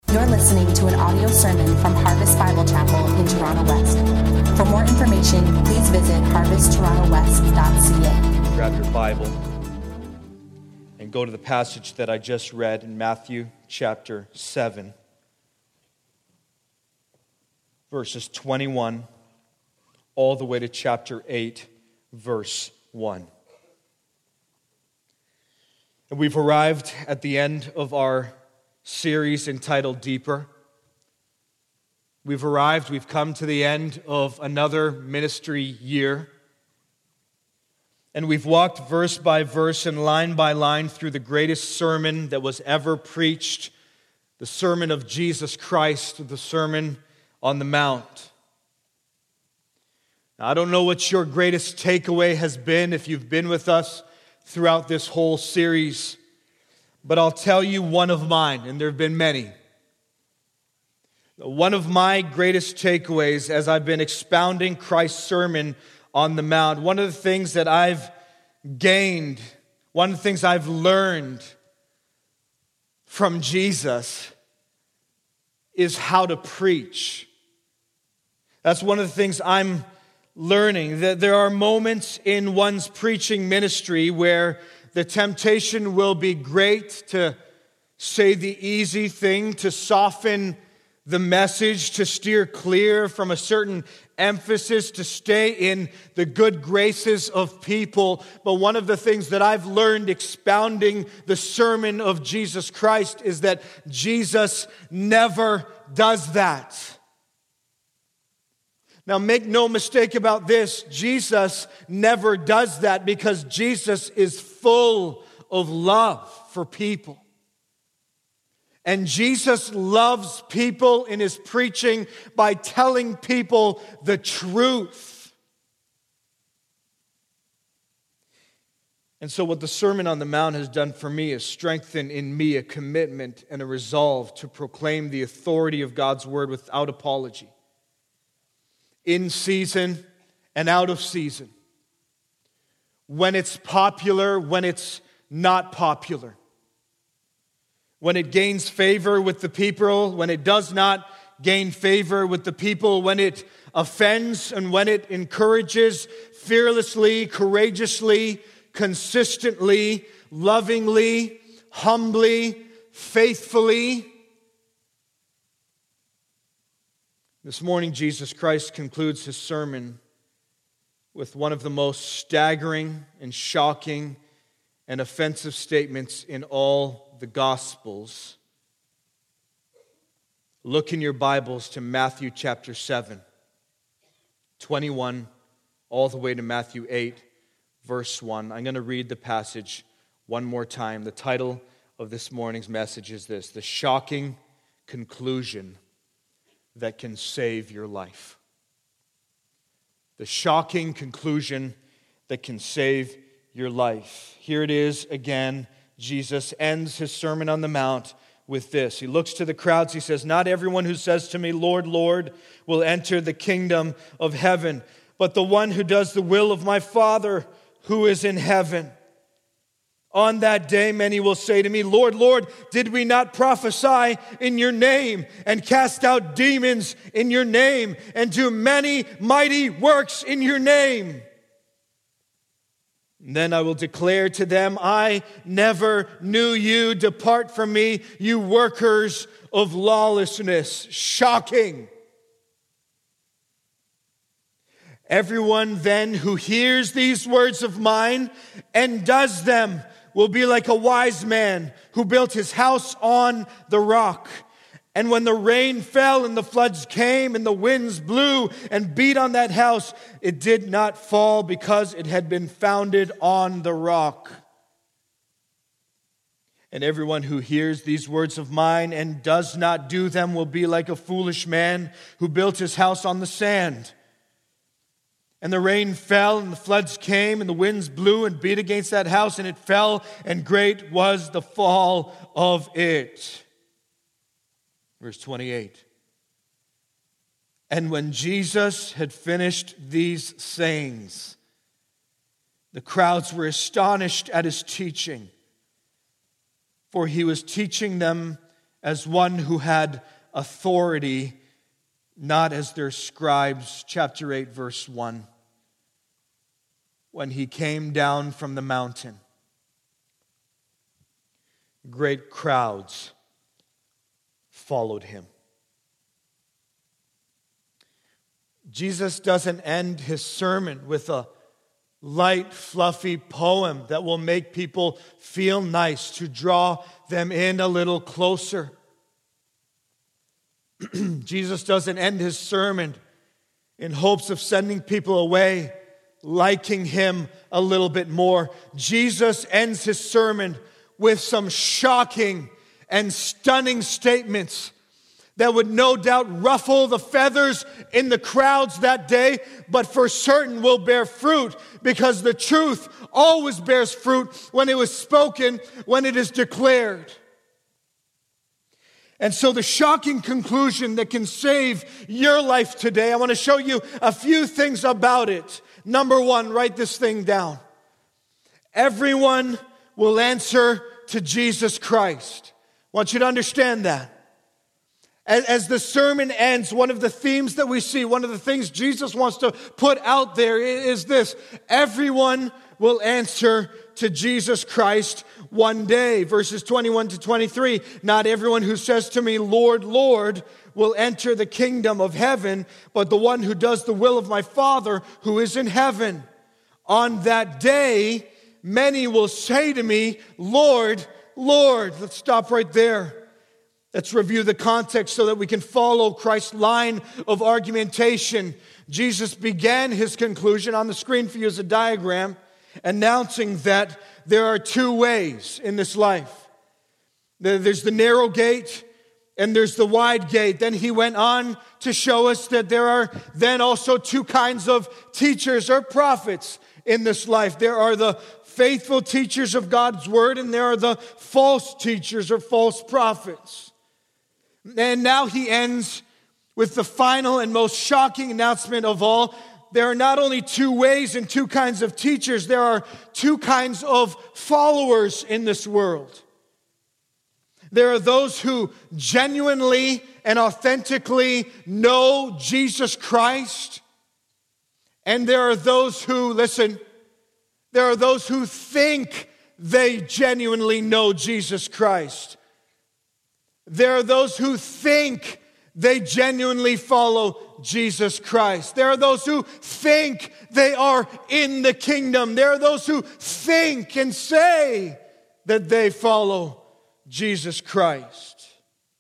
You're listening to an audio sermon from Harvest Bible Chapel in Toronto West. For more information, please visit harvesttoronto.west.ca. Grab your Bible and go to the passage that I just read in Matthew chapter 7, verses 21 all the way to chapter 8, verse 1. And we've arrived at the end of our series entitled Deeper. We've come to the end of another ministry year. And we've walked verse by verse and line by line through the greatest sermon that was ever preached, the sermon of Jesus Christ, the Sermon on the Mount. Now, I don't know what your greatest takeaway has been if you've been with us throughout this whole series, but I'll tell you one of mine, and there have been many. One of my greatest takeaways as I've been expounding Christ's Sermon on the Mount, one of the things that I've gained, one of the things I've learned from Jesus is how to preach. That's one of the things I'm learning, that there are moments in one's preaching ministry where the temptation will be great to say the easy thing, to soften the message, to steer clear from a certain emphasis, to stay in the good graces of people. But one of the things that I've learned expounding the sermon of Jesus Christ is that Jesus never does that. Now, make no mistake about this, Jesus never does that because Jesus is full of love for people. And Jesus loves people in his preaching by telling people the truth. And so what the Sermon on the Mount has done for me is strengthen in me a commitment and a resolve to proclaim the authority of God's word without apology, in season and out of season, when it's popular, when it's not popular, when it gains favor with the people, when it does not gain favor with the people, when it offends and when it encourages, fearlessly, courageously, consistently, lovingly, humbly, faithfully. This morning, Jesus Christ concludes his sermon with one of the most staggering and shocking and offensive statements in all the Gospels. Look in your Bibles to Matthew chapter 7, 21, all the way to Matthew 8, verse 1. I'm going to read the passage one more time. The title of this morning's message is this: The Shocking Conclusion That Can Save Your Life. The shocking conclusion that can save your life. Here it is again. Jesus ends his Sermon on the Mount with this. He looks to the crowds. He says, "Not everyone who says to me, 'Lord, Lord,' will enter the kingdom of heaven, but the one who does the will of my Father who is in heaven. On that day, many will say to me, 'Lord, Lord, did we not prophesy in your name and cast out demons in your name and do many mighty works in your name?' And then I will declare to them, 'I never knew you. Depart from me, you workers of lawlessness.'" Shocking. "Everyone then who hears these words of mine and does them will be like a wise man who built his house on the rock. And when the rain fell and the floods came and the winds blew and beat on that house, it did not fall because it had been founded on the rock. And everyone who hears these words of mine and does not do them will be like a foolish man who built his house on the sand. And the rain fell, and the floods came, and the winds blew and beat against that house, and it fell, and great was the fall of it." Verse 28. "And when Jesus had finished these sayings, the crowds were astonished at his teaching, for he was teaching them as one who had authority, not as their scribes. Chapter 8, verse 1. When he came down from the mountain, great crowds followed him. Jesus doesn't end his sermon with a light, fluffy poem that will make people feel nice, to draw them in a little closer. Jesus doesn't end his sermon in hopes of sending people away liking him a little bit more. Jesus ends his sermon with some shocking and stunning statements that would no doubt ruffle the feathers in the crowds that day, but for certain will bear fruit, because the truth always bears fruit when it was spoken, when it is declared. And so the shocking conclusion that can save your life today, I want to show you a few things about it. Number one, write this thing down. Everyone will answer to Jesus Christ. I want you to understand that. As the sermon ends, one of the themes that we see, one of the things Jesus wants to put out there is this: everyone will answer to Jesus Christ one day. Verses 21 to 23, not everyone who says to me, Lord, Lord, will enter the kingdom of heaven, but the one who does the will of my Father who is in heaven. On that day, many will say to me, Lord, Lord. Let's stop right there. Let's review the context so that we can follow Christ's line of argumentation. Jesus began his conclusion, on the screen for you as a diagram, announcing that there are two ways in this life. There's the narrow gate and there's the wide gate. Then he went on to show us that there are then also two kinds of teachers or prophets in this life. There are the faithful teachers of God's word, and there are the false teachers or false prophets. And now he ends with the final and most shocking announcement of all. There are not only two ways and two kinds of teachers, there are two kinds of followers in this world. There are those who genuinely and authentically know Jesus Christ. And there are those who, listen, there are those who think they genuinely know Jesus Christ. There are those who think they genuinely follow Jesus Christ. There are those who think they are in the kingdom. There are those who think and say that they follow Jesus Christ.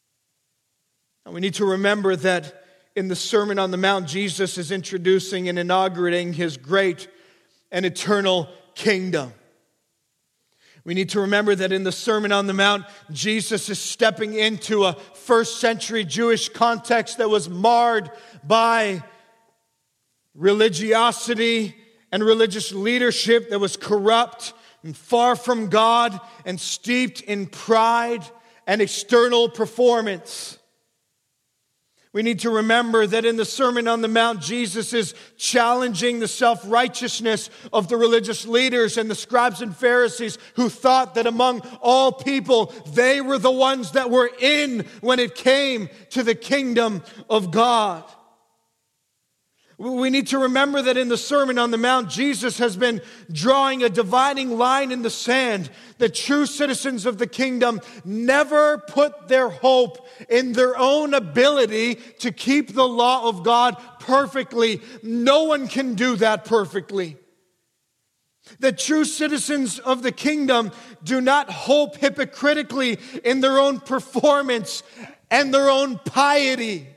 And we need to remember that in the Sermon on the Mount, Jesus is introducing and inaugurating his great and eternal kingdom. We need to remember that in the Sermon on the Mount, Jesus is stepping into a first century Jewish context that was marred by religiosity and religious leadership that was corrupt and far from God and steeped in pride and external performance. We need to remember that in the Sermon on the Mount, Jesus is challenging the self-righteousness of the religious leaders and the scribes and Pharisees who thought that among all people, they were the ones that were in when it came to the kingdom of God. We need to remember that in the Sermon on the Mount, Jesus has been drawing a dividing line in the sand. The true citizens of the kingdom never put their hope in their own ability to keep the law of God perfectly. No one can do that perfectly. The true citizens of the kingdom do not hope hypocritically in their own performance and their own piety.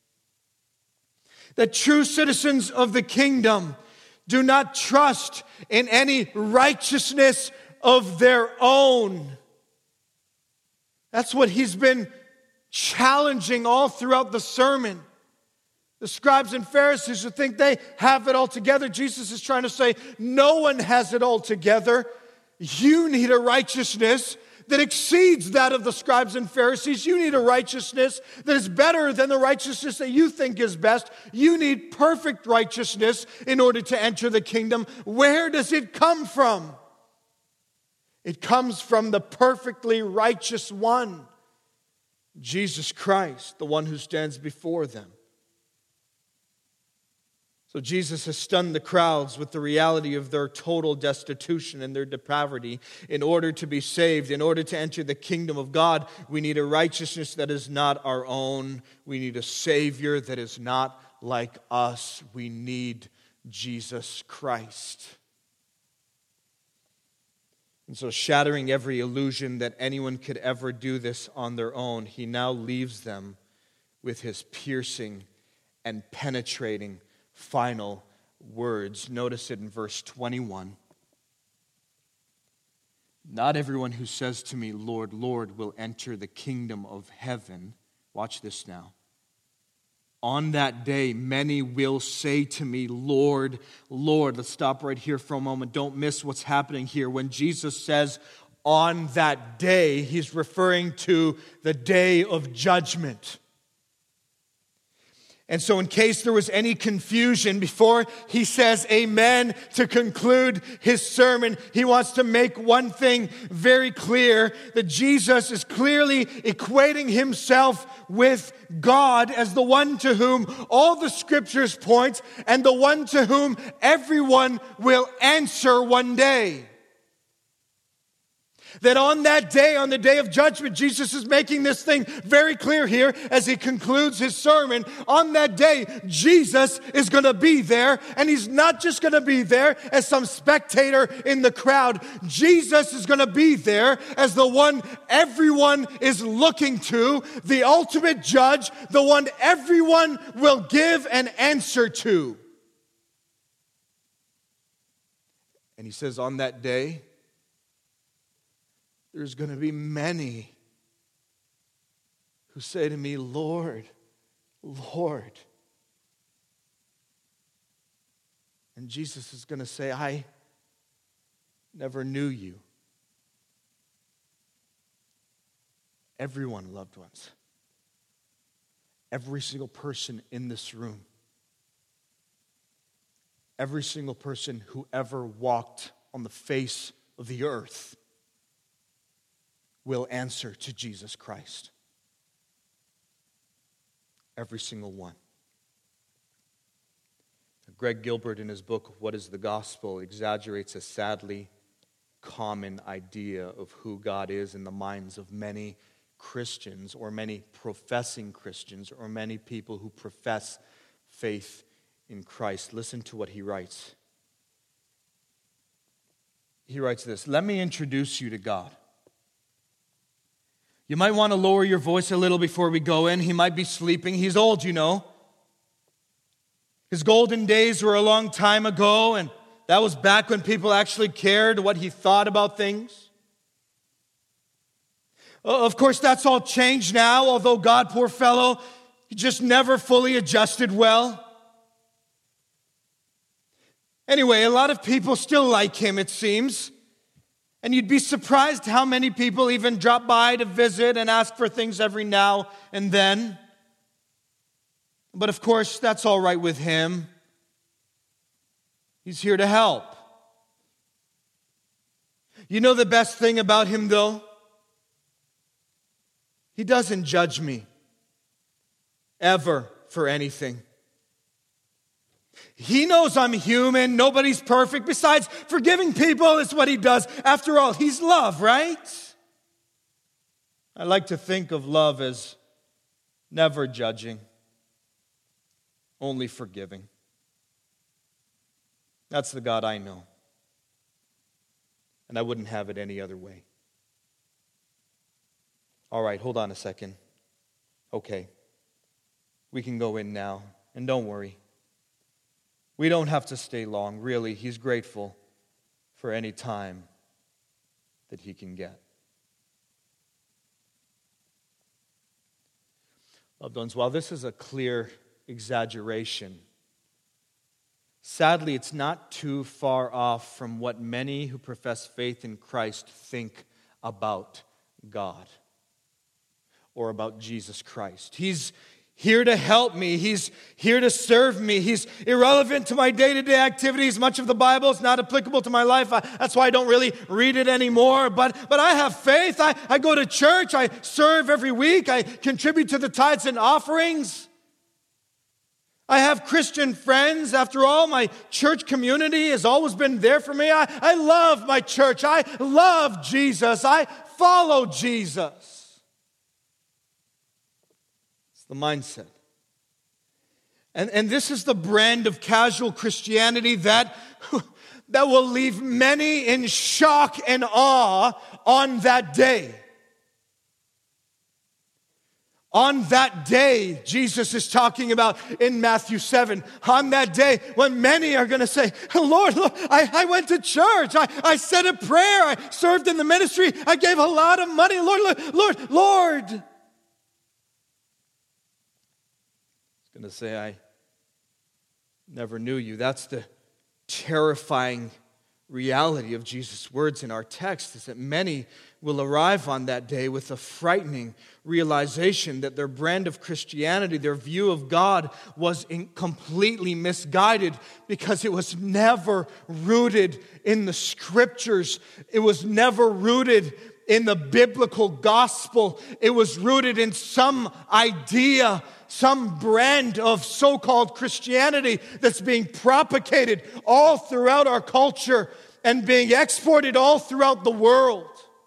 The true citizens of the kingdom do not trust in any righteousness of their own. That's what he's been challenging all throughout the sermon. The scribes and Pharisees who think they have it all together, Jesus is trying to say, no one has it all together. You need a righteousness that exceeds that of the scribes and Pharisees. You need a righteousness that is better than the righteousness that you think is best. You need perfect righteousness in order to enter the kingdom. Where does it come from? It comes from the perfectly righteous one, Jesus Christ, the one who stands before them. So Jesus has stunned the crowds with the reality of their total destitution and their depravity. In order to be saved, in order to enter the kingdom of God, we need a righteousness that is not our own. We need a Savior that is not like us. We need Jesus Christ. And so, shattering every illusion that anyone could ever do this on their own, he now leaves them with his piercing and penetrating final words. Notice it in verse 21. Not everyone who says to me, Lord, Lord, will enter the kingdom of heaven. Watch this now. On that day, many will say to me, Lord, Lord. Let's stop right here for a moment. Don't miss what's happening here. When Jesus says, on that day, he's referring to the day of judgment. And so in case there was any confusion, before he says amen to conclude his sermon, he wants to make one thing very clear, that Jesus is clearly equating himself with God as the one to whom all the scriptures point and the one to whom everyone will answer one day. That on that day, on the day of judgment, Jesus is making this thing very clear here as he concludes his sermon. On that day, Jesus is going to be there, and he's not just going to be there as some spectator in the crowd. Jesus is going to be there as the one everyone is looking to, the ultimate judge, the one everyone will give an answer to. And he says, on that day, there's going to be many who say to me, Lord, Lord. And Jesus is going to say, I never knew you. Everyone, loved ones. Every single person in this room. Every single person who ever walked on the face of the earth will answer to Jesus Christ. Every single one. Greg Gilbert, in his book, What is the Gospel?, exaggerates a sadly common idea of who God is in the minds of many Christians, or many professing Christians, or many people who profess faith in Christ. Listen to what he writes. He writes this: let me introduce you to God. You might want to lower your voice a little before we go in. He might be sleeping. He's old, you know. His golden days were a long time ago, and that was back when people actually cared what he thought about things. Of course, that's all changed now, although God, poor fellow, he just never fully adjusted well. Anyway, a lot of people still like him, it seems. And you'd be surprised how many people even drop by to visit and ask for things every now and then. But of course, that's all right with him. He's here to help. You know the best thing about him, though? He doesn't judge me. Ever for anything. He knows I'm human. Nobody's perfect. Besides, forgiving people is what he does. After all, he's love, right? I like to think of love as never judging, only forgiving. That's the God I know. And I wouldn't have it any other way. All right, hold on a second. Okay. We can go in now. And don't worry. We don't have to stay long, really. He's grateful for any time that he can get. Loved ones, while this is a clear exaggeration, sadly, it's not too far off from what many who profess faith in Christ think about God or about Jesus Christ. He's here to help me. He's here to serve me. He's irrelevant to my day-to-day activities. Much of the Bible is not applicable to my life. That's why I don't really read it anymore. But I have faith. I go to church. I serve every week. I contribute to the tithes and offerings. I have Christian friends. After all, my church community has always been there for me. I love my church. I love Jesus. I follow Jesus. The mindset. And this is the brand of casual Christianity that will leave many in shock and awe on that day. On that day, Jesus is talking about in Matthew 7, on that day when many are going to say, Lord, I went to church, I said a prayer, I served in the ministry, I gave a lot of money, Lord. Going to say, I never knew you. That's the terrifying reality of Jesus' words in our text, is that many will arrive on that day with a frightening realization that their brand of Christianity, their view of God, was completely misguided because it was never rooted in the Scriptures. It was never rooted in the biblical gospel. It was rooted in some idea, some brand of so-called Christianity that's being propagated all throughout our culture and being exported all throughout the world.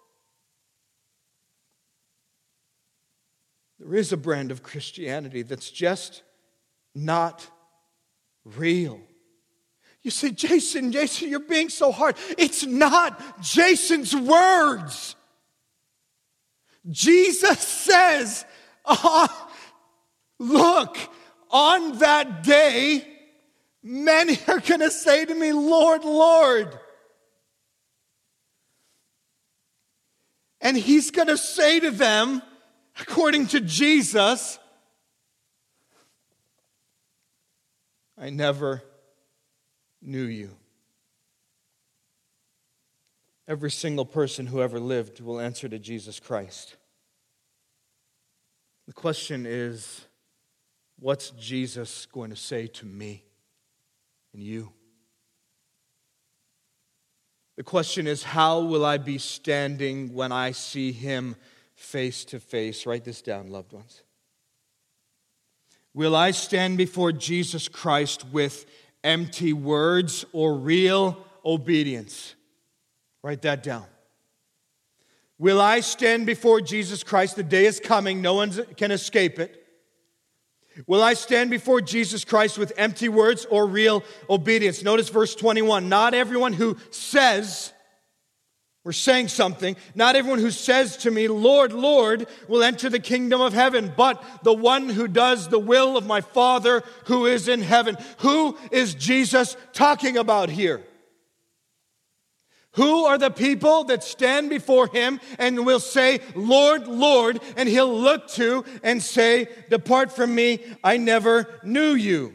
There is a brand of Christianity that's just not real. You say, Jason, you're being so hard. It's not Jason's words. Jesus says, look, on that day, many are going to say to me, Lord, Lord. And he's going to say to them, according to Jesus, I never knew you. Every single person who ever lived will answer to Jesus Christ. The question is, what's Jesus going to say to me and you? The question is, how will I be standing when I see him face to face? Write this down, loved ones. Will I stand before Jesus Christ with empty words or real obedience? Write that down. Will I stand before Jesus Christ? The day is coming. No one can escape it. Will I stand before Jesus Christ with empty words or real obedience? Notice verse 21. Not everyone who says, we're saying something, not everyone who says to me, Lord, Lord, will enter the kingdom of heaven, but the one who does the will of my Father who is in heaven. Who is Jesus talking about here? Who are the people that stand before him and will say, Lord, Lord, and he'll look to and say, depart from me, I never knew you.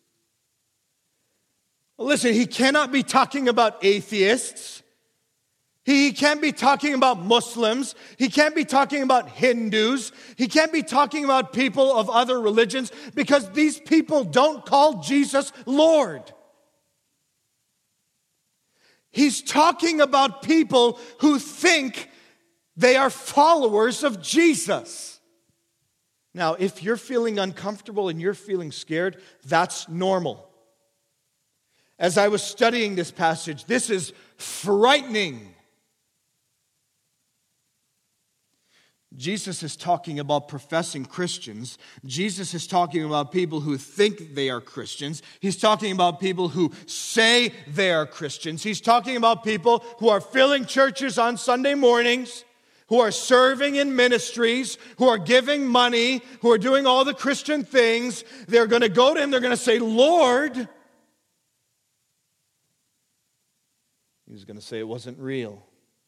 Well, listen, he cannot be talking about atheists. He can't be talking about Muslims. He can't be talking about Hindus. He can't be talking about people of other religions, because these people don't call Jesus Lord. He's talking about people who think they are followers of Jesus. Now, if you're feeling uncomfortable and you're feeling scared, that's normal. As I was studying this passage, this is frightening. Jesus is talking about professing Christians. Jesus is talking about people who think they are Christians. He's talking about people who say they are Christians. He's talking about people who are filling churches on Sunday mornings, who are serving in ministries, who are giving money, who are doing all the Christian things. They're going to go to him, they're going to say, Lord. He's going to say it wasn't real.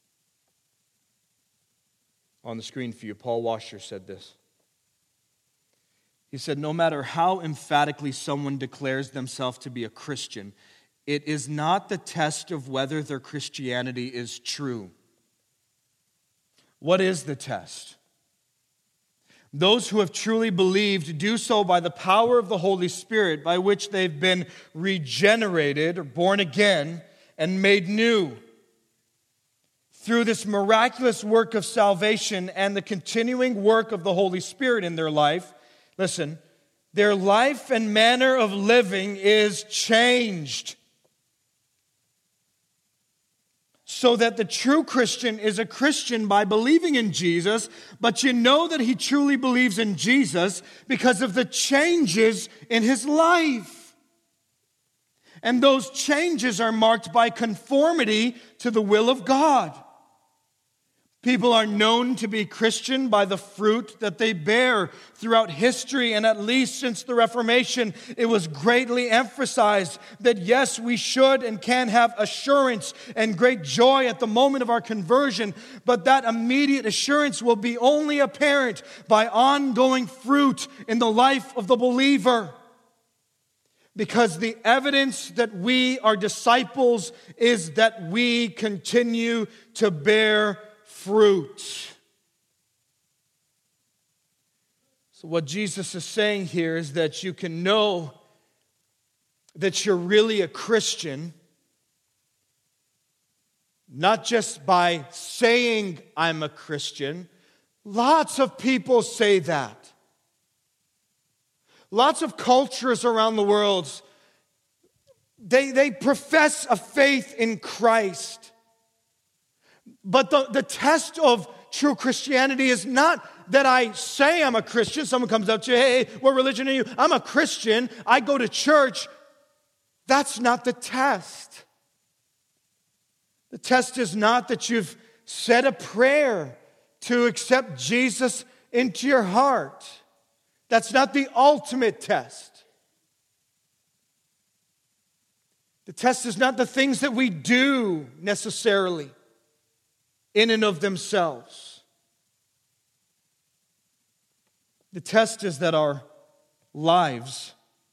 On the screen for you, Paul Washer said this. He said, no matter how emphatically someone declares themselves to be a Christian, it is not the test of whether their Christianity is true. What is the test? Those who have truly believed do so by the power of the Holy Spirit, by which they've been regenerated or born again and made new. Through this miraculous work of salvation and the continuing work of the Holy Spirit in their life, listen, their life and manner of living is changed. So that the true Christian is a Christian by believing in Jesus, but you know that he truly believes in Jesus because of the changes in his life. And those changes are marked by conformity to the will of God. People are known to be Christian by the fruit that they bear throughout history, and at least since the Reformation, it was greatly emphasized that yes, we should and can have assurance and great joy at the moment of our conversion, but that immediate assurance will be only apparent by ongoing fruit in the life of the believer. Because the evidence that we are disciples is that we continue to bear fruit. So what Jesus is saying here is that you can know that you're really a Christian, not just by saying I'm a Christian. Lots of people say that. Lots of cultures around the world, they profess a faith in Christ. But the test of true Christianity is not that I say I'm a Christian. Someone comes up to you, hey, what religion are you? I'm a Christian. I go to church. That's not the test. The test is not that you've said a prayer to accept Jesus into your heart. That's not the ultimate test. The test is not the things that we do necessarily in and of themselves. The test is that our lives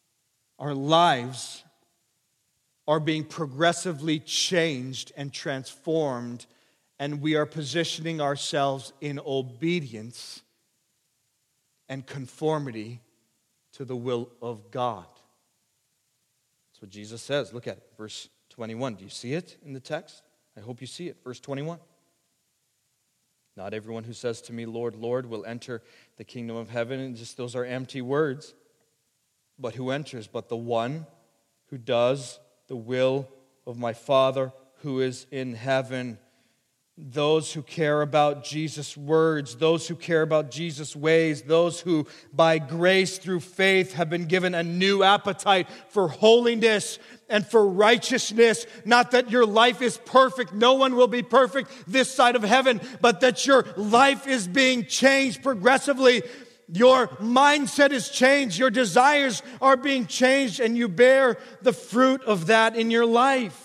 are being progressively changed and transformed, and we are positioning ourselves in obedience and conformity to the will of God. That's what Jesus says. Look at it, verse 21. Do you see it in the text? I hope you see it. Verse 21. Not everyone who says to me, Lord, Lord, will enter the kingdom of heaven. And just those are empty words. But who enters? But the one who does the will of my Father who is in heaven. Those who care about Jesus' words, those who care about Jesus' ways, those who by grace through faith have been given a new appetite for holiness and for righteousness. Not that your life is perfect. No one will be perfect this side of heaven, but that your life is being changed progressively. Your mindset is changed. Your desires are being changed, and you bear the fruit of that in your life.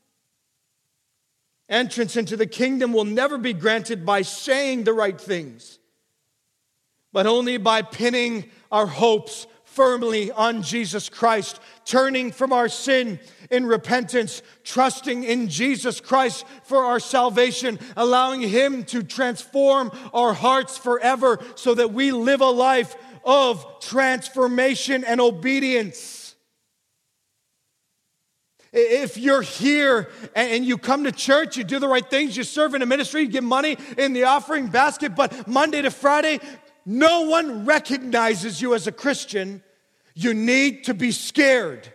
Entrance into the kingdom will never be granted by saying the right things, but only by pinning our hopes firmly on Jesus Christ, turning from our sin in repentance, trusting in Jesus Christ for our salvation, allowing Him to transform our hearts forever so that we live a life of transformation and obedience. If you're here and you come to church, you do the right things, you serve in a ministry, you give money in the offering basket, but Monday to Friday, no one recognizes you as a Christian, you need to be scared.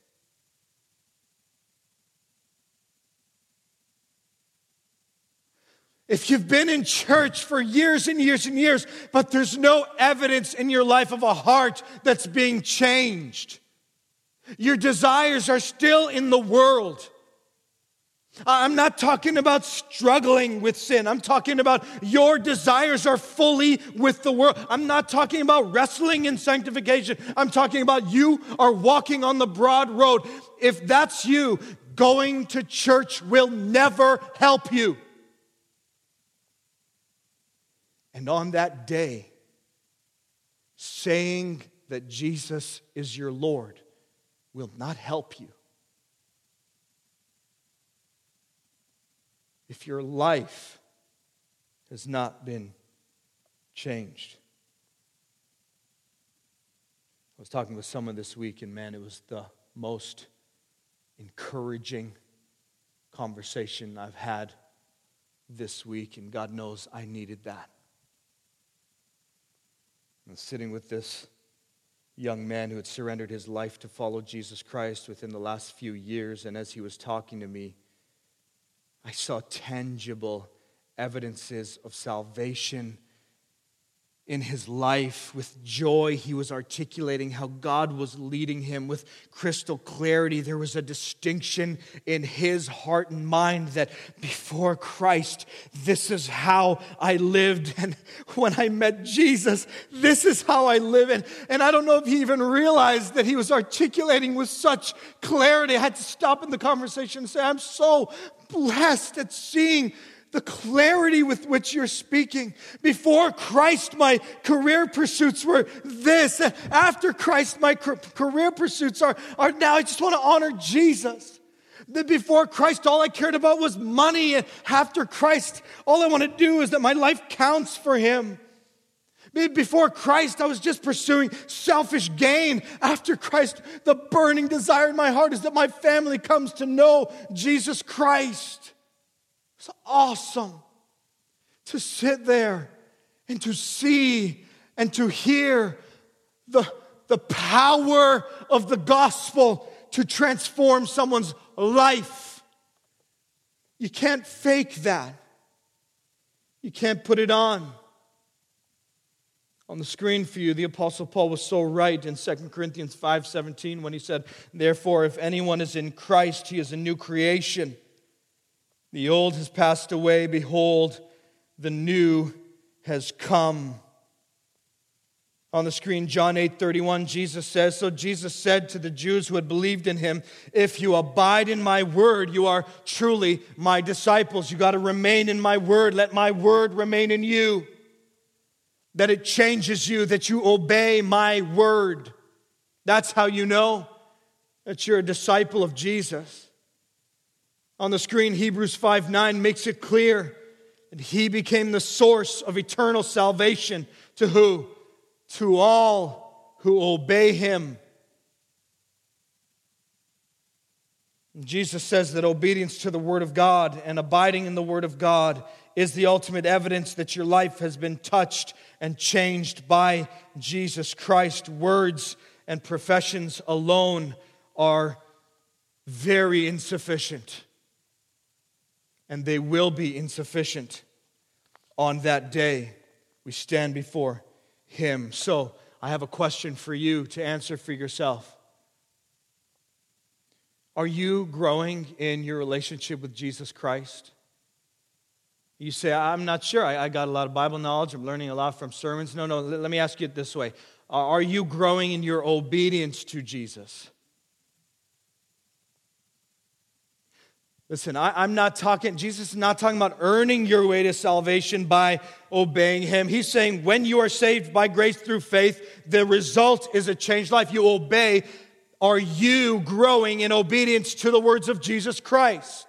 If you've been in church for years and years and years, but there's no evidence in your life of a heart that's being changed, your desires are still in the world. I'm not talking about struggling with sin. I'm talking about your desires are fully with the world. I'm not talking about wrestling in sanctification. I'm talking about you are walking on the broad road. If that's you, going to church will never help you. And on that day, saying that Jesus is your Lord will not help you. If your life has not been changed. I was talking with someone this week, and man, it was the most encouraging conversation I've had this week, and God knows I needed that. I was sitting with this young man who had surrendered his life to follow Jesus Christ within the last few years, and as he was talking to me, I saw tangible evidences of salvation in his life. With joy, he was articulating how God was leading him with crystal clarity. There was a distinction in his heart and mind that before Christ, this is how I lived. And when I met Jesus, this is how I live. And I don't know if he even realized that he was articulating with such clarity. I had to stop in the conversation and say, I'm so blessed at seeing the clarity with which you're speaking. Before Christ, my career pursuits were this. After Christ, my career pursuits are now I just want to honor Jesus. Before Christ, all I cared about was money. And after Christ, all I want to do is that my life counts for Him. Before Christ, I was just pursuing selfish gain. After Christ, the burning desire in my heart is that my family comes to know Jesus Christ. It's awesome to sit there and to see and to hear the power of the gospel to transform someone's life. You can't fake that. You can't put it on. On the screen for you, the Apostle Paul was so right in 2 Corinthians 5:17 when he said, "Therefore, if anyone is in Christ, he is a new creation. The old has passed away, behold, the new has come." On the screen, John 8:31, Jesus says, "So Jesus said to the Jews who had believed in Him, 'If you abide in my word, you are truly my disciples.'" You got to remain in my word. Let my word remain in you. That it changes you, that you obey my word. That's how you know that you're a disciple of Jesus. On the screen, Hebrews 5:9 makes it clear that He became the source of eternal salvation to who? To all who obey Him. And Jesus says that obedience to the Word of God and abiding in the Word of God is the ultimate evidence that your life has been touched and changed by Jesus Christ. Words and professions alone are very insufficient. And they will be insufficient on that day we stand before Him. So, I have a question for you to answer for yourself. Are you growing in your relationship with Jesus Christ? You say, I'm not sure. I got a lot of Bible knowledge. I'm learning a lot from sermons. No, let me ask you it this way. Are you growing in your obedience to Jesus? Listen, I'm not talking, Jesus is not talking about earning your way to salvation by obeying Him. He's saying when you are saved by grace through faith, the result is a changed life. You obey. Are you growing in obedience to the words of Jesus Christ?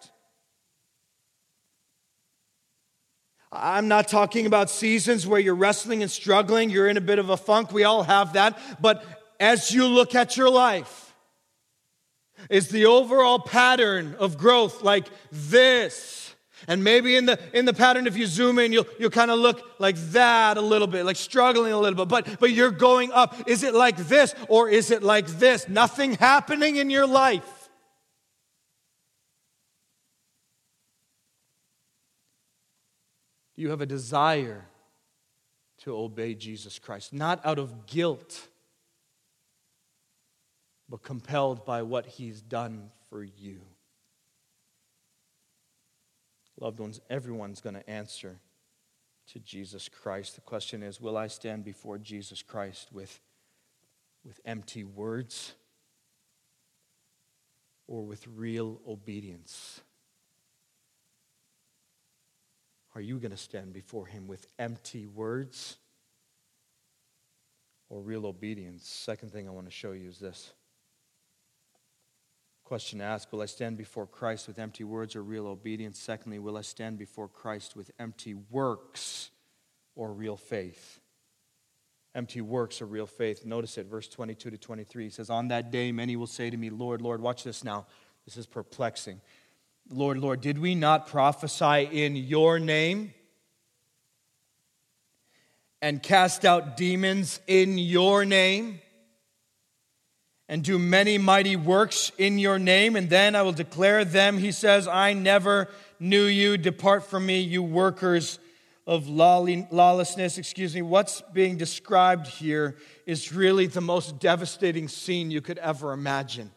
I'm not talking about seasons where you're wrestling and struggling. You're in a bit of a funk. We all have that. But as you look at your life, is the overall pattern of growth like this? And maybe in the pattern, if you zoom in, you'll kind of look like that a little bit, like struggling a little bit. But you're going up. Is it like this or is it like this? Nothing happening in your life. Do you have a desire to obey Jesus Christ? Not out of guilt, but compelled by what He's done for you. Loved ones, everyone's going to answer to Jesus Christ. The question is, will I stand before Jesus Christ with empty words or with real obedience? Are you going to stand before Him with empty words or real obedience? Second thing I want to show you is this. Question to ask, will I stand before Christ with empty words or real obedience? Secondly, will I stand before Christ with empty works or real faith? empty works of real faith. Notice it, verse 22 to 23. He says, on that day many will say to me, Lord, Lord, watch this now. This is perplexing. Lord, Lord, did we not prophesy in your name and cast out demons in your name and do many mighty works in your name? And then I will declare them, he says, I never knew you. Depart from me, you workers of lawlessness. What's being described here is really the most devastating scene you could ever imagine.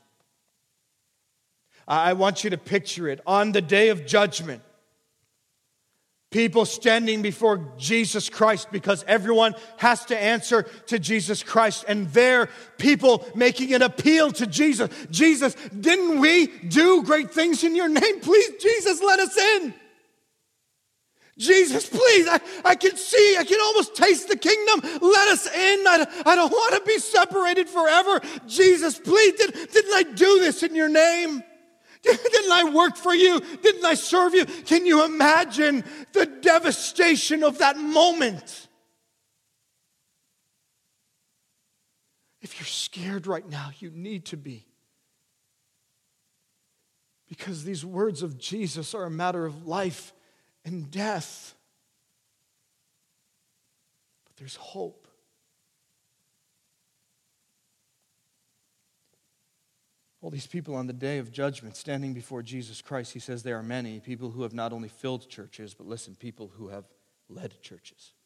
I want you to picture it. On the day of judgment, people standing before Jesus Christ because everyone has to answer to Jesus Christ. And there, people making an appeal to Jesus. Jesus, didn't we do great things in your name? Please, Jesus, let us in. Jesus, please, I can almost taste the kingdom. Let us in. I don't want to be separated forever. Jesus, please, didn't I do this in your name? Didn't I work for you? Didn't I serve you? Can you imagine the devastation of that moment? If you're scared right now, you need to be. Because these words of Jesus are a matter of life and death. But there's hope. All these people on the day of judgment standing before Jesus Christ, he says there are many people who have not only filled churches, but listen, people who have led churches.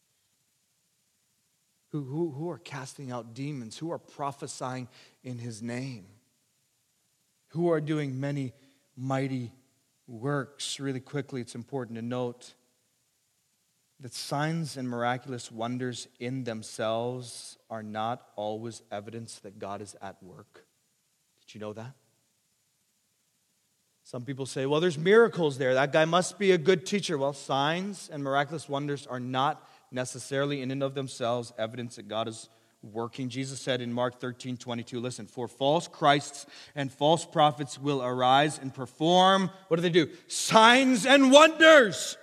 Who are casting out demons, who are prophesying in his name, who are doing many mighty works. Really quickly, it's important to note that signs and miraculous wonders in themselves are not always evidence that God is at work. Did you know that? Some people say, well, there's miracles there. That guy must be a good teacher. Well, signs and miraculous wonders are not necessarily in and of themselves evidence that God is working. Jesus said in Mark 13:22, listen, for false Christs and false prophets will arise and perform, what do? Signs and wonders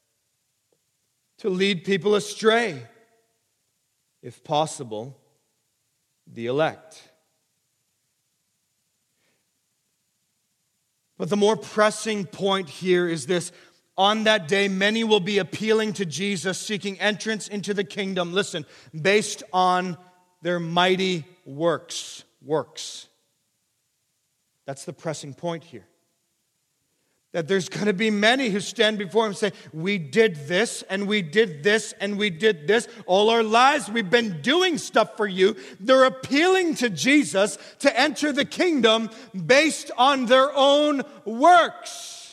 to lead people astray. If possible, the elect. But the more pressing point here is this. On that day, many will be appealing to Jesus, seeking entrance into the kingdom, listen, based on their mighty works. That's the pressing point here. That there's going to be many who stand before him and say, we did this, and we did this, and we did this. All our lives we've been doing stuff for you. They're appealing to Jesus to enter the kingdom based on their own works.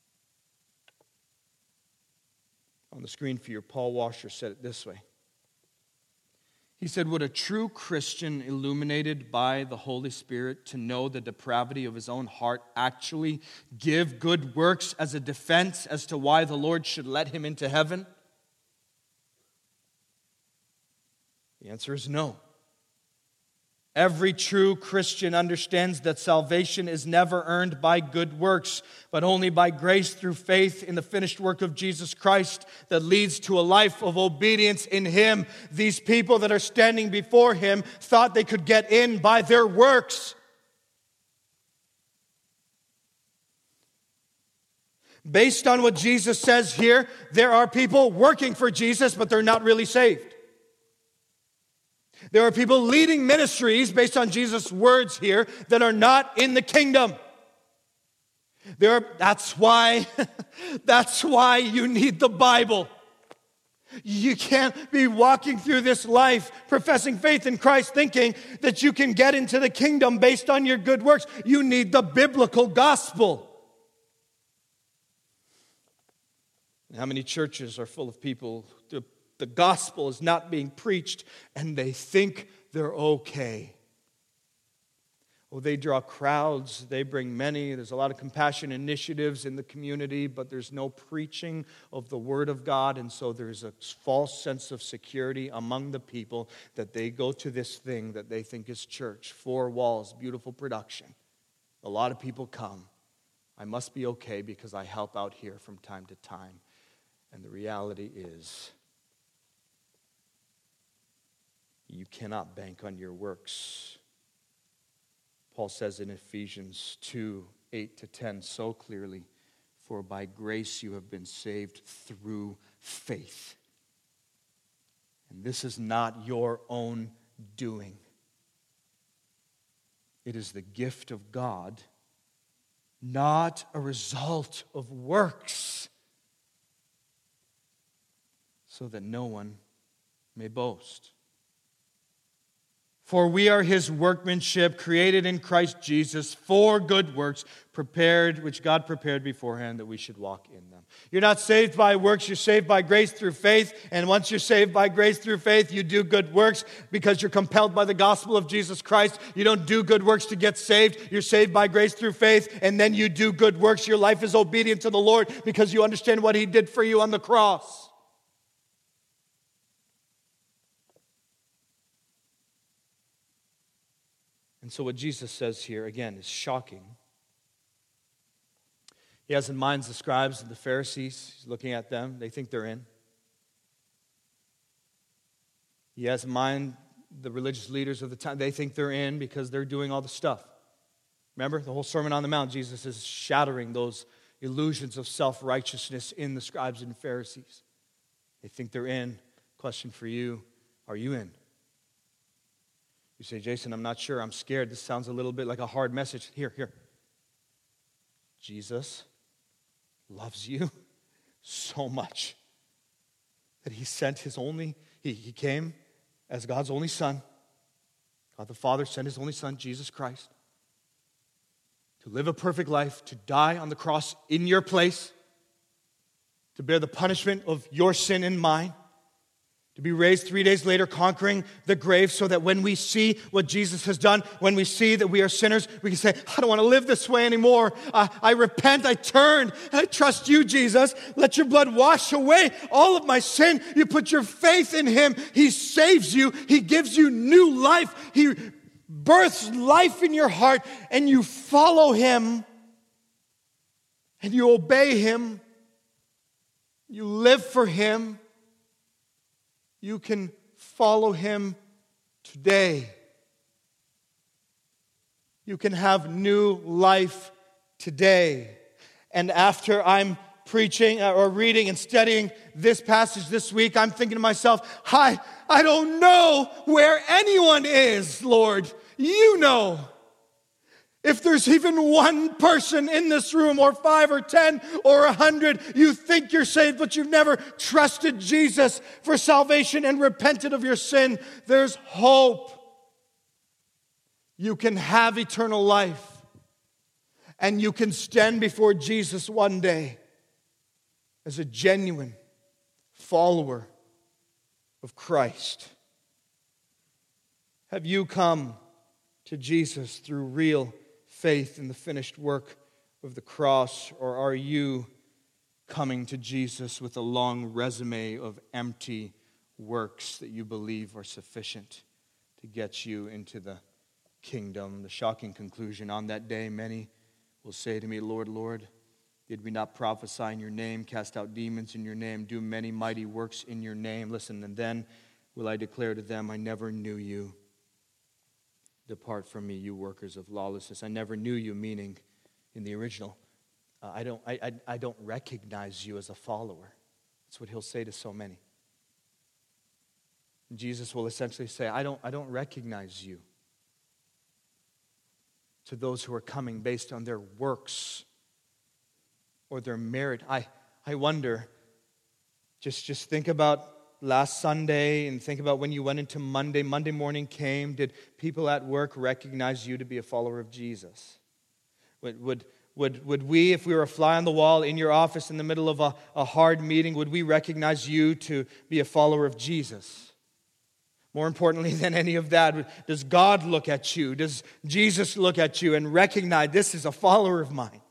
On the screen for you, Paul Washer said it this way. He said, would a true Christian illuminated by the Holy Spirit to know the depravity of his own heart actually give good works as a defense as to why the Lord should let him into heaven? The answer is no. Every true Christian understands that salvation is never earned by good works, but only by grace through faith in the finished work of Jesus Christ that leads to a life of obedience in him. These people that are standing before him thought they could get in by their works. Based on what Jesus says here, there are people working for Jesus, but they're not really saved. There are people leading ministries based on Jesus' words here that are not in the kingdom. That's why you need the Bible. You can't be walking through this life professing faith in Christ thinking that you can get into the kingdom based on your good works. You need the biblical gospel. How many churches are full of people, the gospel is not being preached, and they think they're okay. Oh, they draw crowds, they bring many. There's a lot of compassion initiatives in the community, but there's no preaching of the Word of God, and so there's a false sense of security among the people that they go to this thing that they think is church. 4 walls, beautiful production. A lot of people come. I must be okay because I help out here from time to time. And the reality is, You cannot bank on your works. Paul says in Ephesians 2:8-10 so clearly, for by grace you have been saved through faith. And this is not your own doing. It is the gift of God, not a result of works, so that no one may boast. For we are his workmanship, created in Christ Jesus for good works, which God prepared beforehand that we should walk in them. You're not saved by works, you're saved by grace through faith. And once you're saved by grace through faith, you do good works because you're compelled by the gospel of Jesus Christ. You don't do good works to get saved. You're saved by grace through faith, and then you do good works. Your life is obedient to the Lord because you understand what he did for you on the cross. And so what Jesus says here, again, is shocking. He has in mind the scribes and the Pharisees. He's looking at them. They think they're in. He has in mind the religious leaders of the time. They think they're in because they're doing all the stuff. Remember, the whole Sermon on the Mount, Jesus is shattering those illusions of self-righteousness in the scribes and Pharisees. They think they're in. Question for you, are you in? You say, Jason, I'm not sure. I'm scared. This sounds a little bit like a hard message. Here. Jesus loves you so much that he sent his only, he came as God's only son. God the Father sent his only son, Jesus Christ, to live a perfect life, to die on the cross in your place, to bear the punishment of your sin and mine, to be raised 3 days later, conquering the grave, so that when we see what Jesus has done, when we see that we are sinners, we can say, I don't want to live this way anymore. I repent, I turn, and I trust you, Jesus. Let your blood wash away all of my sin. You put your faith in him. He saves you. He gives you new life. He births life in your heart, and you follow him, and you obey him. You live for him. You can follow him today. You can have new life today. And after I'm preaching or reading and studying this passage this week, I'm thinking to myself, I don't know where anyone is, Lord. You know. If there's even one person in this room, or 5 or 10 or 100, you think you're saved, but you've never trusted Jesus for salvation and repented of your sin, there's hope. You can have eternal life, and you can stand before Jesus one day as a genuine follower of Christ. Have you come to Jesus through real faith in the finished work of the cross, or are you coming to Jesus with a long resume of empty works that you believe are sufficient to get you into the kingdom? The shocking conclusion, on that day many will say to me, Lord, Lord, did we not prophesy in your name, cast out demons in your name, do many mighty works in your name? Listen, and then will I declare to them, I never knew you. Depart from me, you workers of lawlessness. I never knew you, meaning in the original, I don't recognize you as a follower. That's what he'll say to so many. Jesus will essentially say, I don't recognize you. To those who are coming based on their works or their merit. I wonder, just think about last Sunday and think about when you went into Monday. Monday morning came. Did people at work recognize you to be a follower of Jesus? Would we, if we were a fly on the wall in your office in the middle of a hard meeting, would we recognize you to be a follower of Jesus? More importantly than any of that, does God look at you? Does Jesus look at you and recognize this is a follower of mine?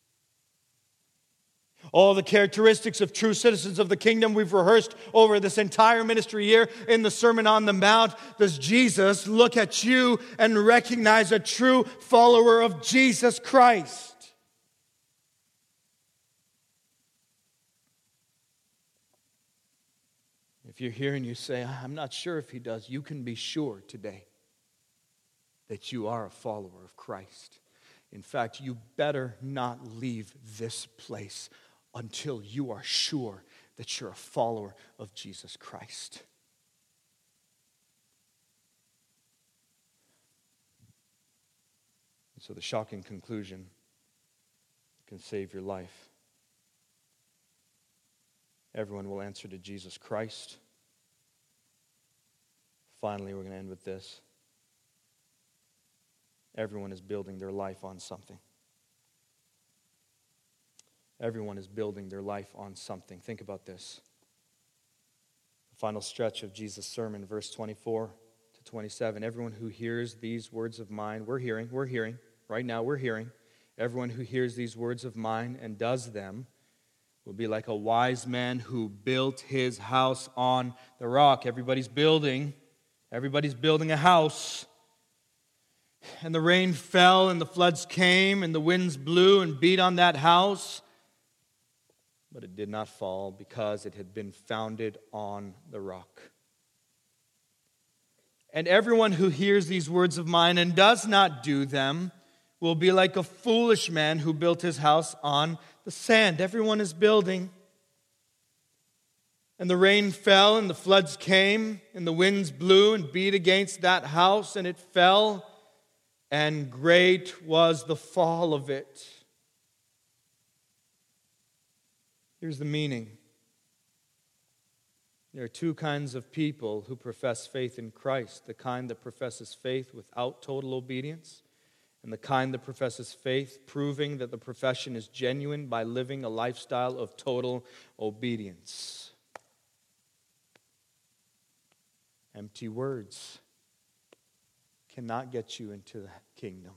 All the characteristics of true citizens of the kingdom we've rehearsed over this entire ministry year in the Sermon on the Mount. Does Jesus look at you and recognize a true follower of Jesus Christ? If you're here and you say, I'm not sure if he does, you can be sure today that you are a follower of Christ. In fact, you better not leave this place until you are sure that you're a follower of Jesus Christ. So the shocking conclusion can save your life. Everyone will answer to Jesus Christ. Finally, we're going to end with this. Everyone is building their life on something. Everyone is building their life on something. Think about this. The final stretch of Jesus' sermon, verse 24 to 27. Everyone who hears these words of mine, we're hearing, right now we're hearing. Everyone who hears these words of mine and does them will be like a wise man who built his house on the rock. Everybody's building a house. And the rain fell, and the floods came, and the winds blew and beat on that house. But it did not fall because it had been founded on the rock. And everyone who hears these words of mine and does not do them will be like a foolish man who built his house on the sand. Everyone is building. And the rain fell, and the floods came, and the winds blew and beat against that house, and it fell. And great was the fall of it. Here's the meaning. There are two kinds of people who profess faith in Christ. The kind that professes faith without total obedience, and the kind that professes faith proving that the profession is genuine by living a lifestyle of total obedience. Empty words cannot get you into the kingdom.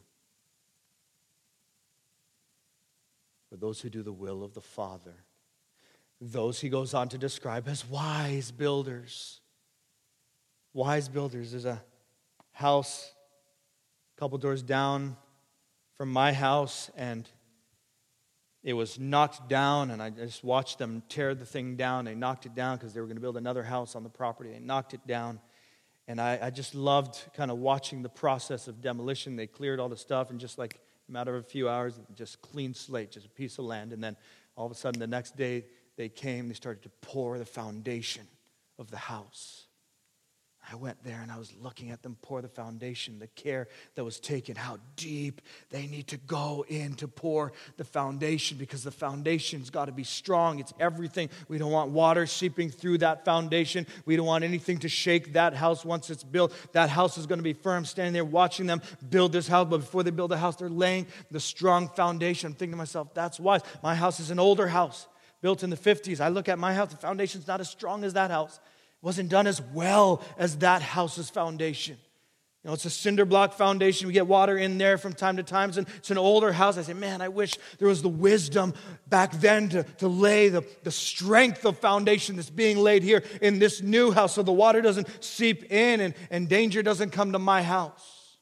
But those who do the will of the Father, those he goes on to describe as wise builders. Wise builders. There's a house a couple doors down from my house, and it was knocked down, and I just watched them tear the thing down. They knocked it down because they were going to build another house on the property. They knocked it down. And I just loved kind of watching the process of demolition. They cleared all the stuff, and just like a matter of a few hours, just clean slate, just a piece of land. And then all of a sudden the next day they started to pour the foundation of the house. I went there and I was looking at them pour the foundation, the care that was taken, how deep they need to go in to pour the foundation, because the foundation's got to be strong. It's everything. We don't want water seeping through that foundation. We don't want anything to shake that house once it's built. That house is going to be firm. Standing there watching them build this house, but before they build the house, they're laying the strong foundation. I'm thinking to myself, that's wise. My house is an older house, built in the 50s. I look at my house, the foundation's not as strong as that house. Wasn't done as well as that house's foundation. You know, it's a cinder block foundation. We get water in there from time to time. It's an older house. I say, man, I wish there was the wisdom back then to lay the strength of foundation that's being laid here in this new house so the water doesn't seep in and danger doesn't come to my house.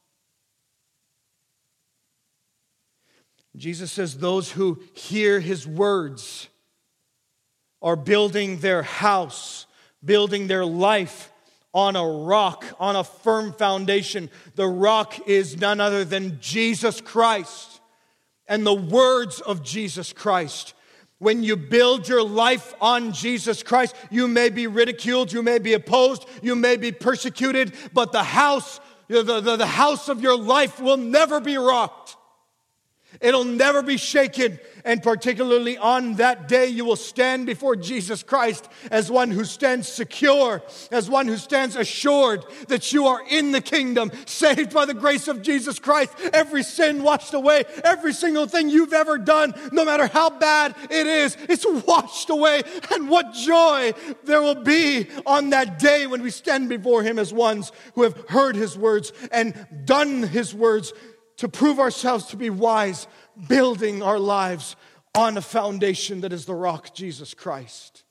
Jesus says those who hear his words are building their house, building their life on a rock, on a firm foundation. The rock is none other than Jesus Christ and the words of Jesus Christ. When you build your life on Jesus Christ, you may be ridiculed, you may be opposed, you may be persecuted, but the house of your life will never be rocked. It'll never be shaken, and particularly on that day you will stand before Jesus Christ as one who stands secure, as one who stands assured that you are in the kingdom, saved by the grace of Jesus Christ, every sin washed away, every single thing you've ever done, no matter how bad it is, it's washed away. And what joy there will be on that day when we stand before him as ones who have heard his words and done his words, to prove ourselves to be wise, building our lives on a foundation that is the rock, Jesus Christ.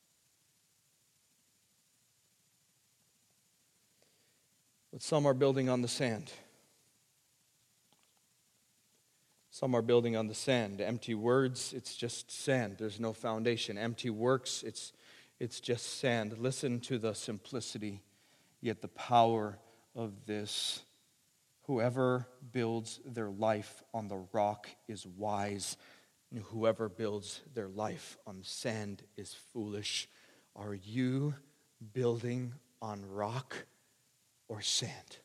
But some are building on the sand. Some are building on the sand. Empty words, it's just sand. There's no foundation. Empty works, It's just sand. Listen to the simplicity, yet the power of this. Whoever builds their life on the rock is wise, and whoever builds their life on sand is foolish. Are you building on rock or sand?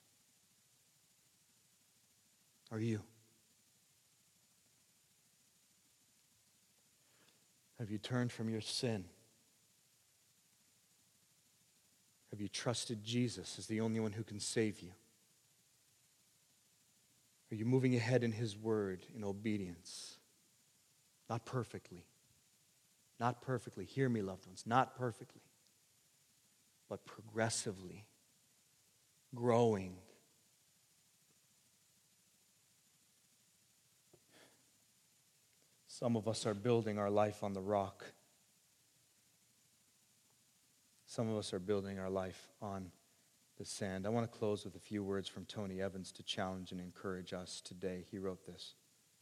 Are you? Have you turned from your sin? Have you trusted Jesus as the only one who can save you? Are you moving ahead in His word in obedience? Not perfectly. Not perfectly. Hear me, loved ones. Not perfectly. But progressively. Growing. Some of us are building our life on the rock. Some of us are building our life on the sand. I want to close with a few words from Tony Evans to challenge and encourage us today. He wrote this.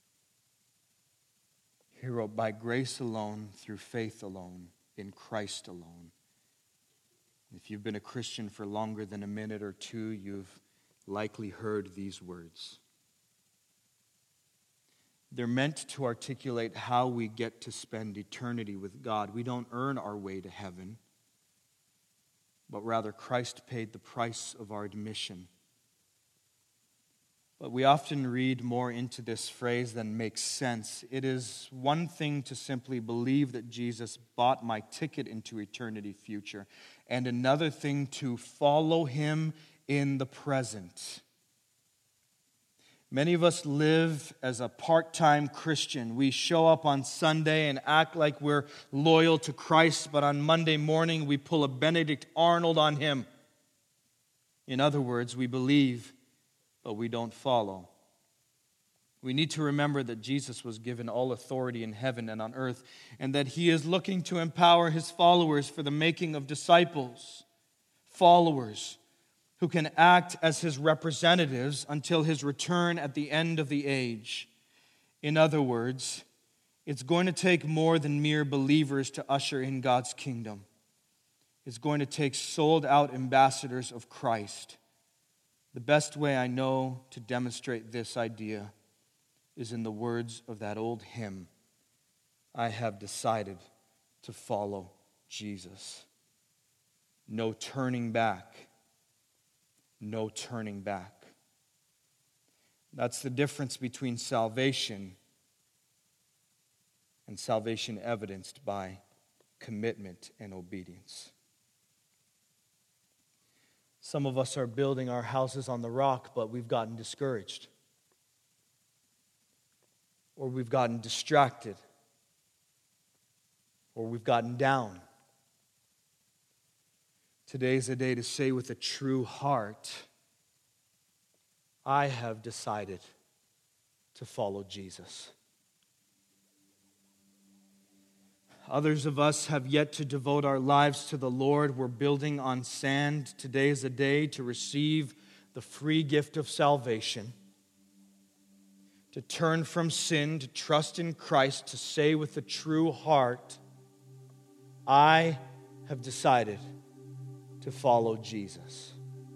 He wrote, "By grace alone, through faith alone, in Christ alone." If you've been a Christian for longer than a minute or two, you've likely heard these words. They're meant to articulate how we get to spend eternity with God. We don't earn our way to heaven, but rather Christ paid the price of our admission. But we often read more into this phrase than makes sense. It is one thing to simply believe that Jesus bought my ticket into eternity future, and another thing to follow Him in the present. Many of us live as a part-time Christian. We show up on Sunday and act like we're loyal to Christ, but on Monday morning we pull a Benedict Arnold on Him. In other words, we believe, but we don't follow. We need to remember that Jesus was given all authority in heaven and on earth, and that He is looking to empower His followers for the making of disciples, followers who can act as His representatives until His return at the end of the age. In other words, it's going to take more than mere believers to usher in God's kingdom. It's going to take sold-out ambassadors of Christ. The best way I know to demonstrate this idea is in the words of that old hymn, "I have decided to follow Jesus." No turning back. No turning back. That's the difference between salvation and salvation evidenced by commitment and obedience. Some of us are building our houses on the rock, but we've gotten discouraged. Or we've gotten distracted. Or we've gotten down. Today's a day to say with a true heart, I have decided to follow Jesus. Others of us have yet to devote our lives to the Lord. We're building on sand. Today is a day to receive the free gift of salvation, to turn from sin, to trust in Christ, to say with a true heart, I have decided to follow Jesus.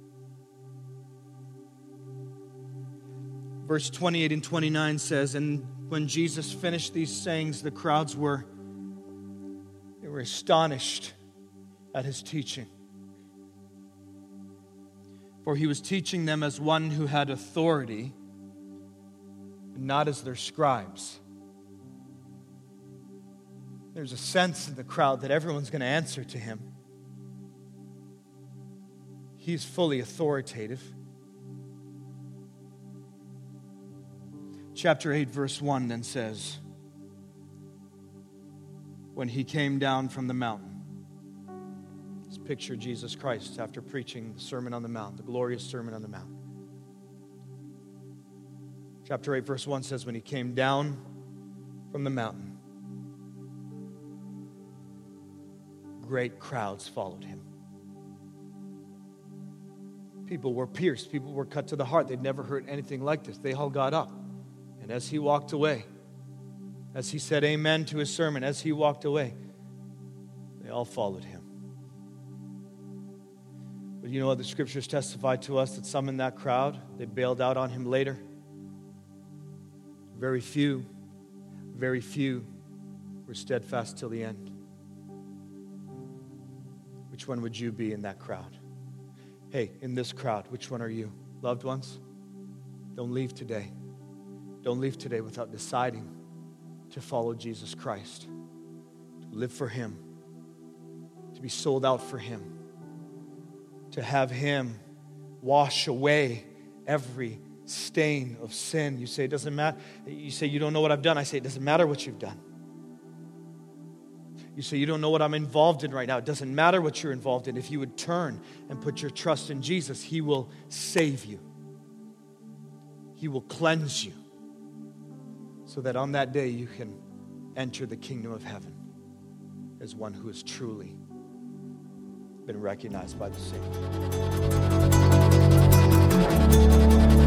Verse 28 and 29 says, "And when Jesus finished these sayings, the crowds were astonished at His teaching. For He was teaching them as one who had authority, and not as their scribes." There's a sense in the crowd that everyone's going to answer to Him. He's fully authoritative. Chapter 8, verse 1 then says, when He came down from the mountain. Let's picture Jesus Christ after preaching the Sermon on the Mount, the glorious Sermon on the Mount. Chapter 8, verse 1 says, when He came down from the mountain, great crowds followed Him. People were pierced. People were cut to the heart. They'd never heard anything like this. They all got up. And as He walked away, as He said amen to His sermon, as He walked away, they all followed Him. But you know what the scriptures testify to us? That some in that crowd, they bailed out on him later. Very few were steadfast till the end. Which one would you be in that crowd? Hey, in this crowd, which one are you? Loved ones, don't leave today. Don't leave today without deciding to follow Jesus Christ, to live for Him, to be sold out for Him, to have Him wash away every stain of sin. You say, it doesn't matter. You say, you don't know what I've done. I say, it doesn't matter what you've done. You say, you don't know what I'm involved in right now. It doesn't matter what you're involved in. If you would turn and put your trust in Jesus, He will save you. He will cleanse you so that on that day you can enter the kingdom of heaven as one who has truly been recognized by the Savior.